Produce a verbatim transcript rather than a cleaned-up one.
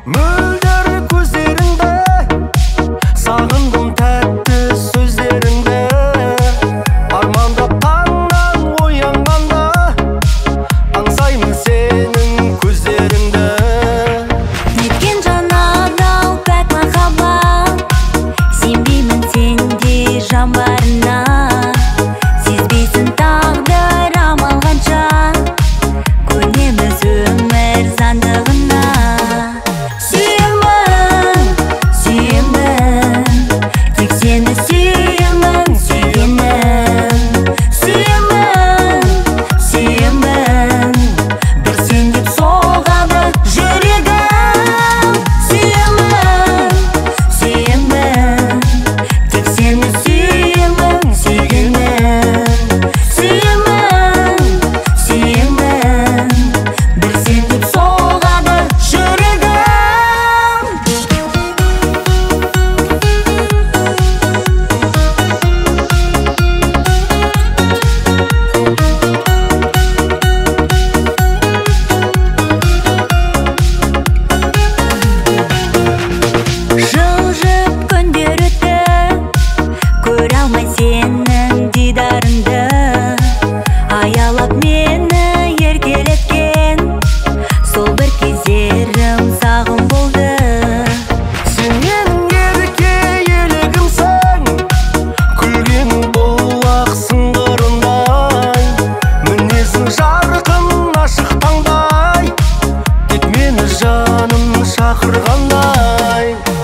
мөлдір көздеріңді, сағындым тәтті сөздеріңді. Армандап таңнан оянғанда, аңсаймын сенің көздеріңді. Неткен жанадау пәк махаббат, сенбеймін сенде жан барына. Сезбейсің тағдыр амал қанша, көнеміз өмір заңдығына. Сүйемін, сүйемін, тек сені сүйемін, сүйгенім. Сүйемін, сүйемін, бір сен деп соғады жүрегім. Сүйемін, сүйемін, тек сені сүйемін, сүйгенім. Сүйемін, сүйемін, бір сен деп соғады жүрегім. Жылжып күндер өтті, көре алмай сенің дидарыңды. Аялап мені еркелеткен, сол бір кездерім сағым болды. Сен менің ерке елігімсің, күлгенің бұлақ сыңғырындай. Мінезің жарқын ашық таңдай, тек мені жаным шақырғандай.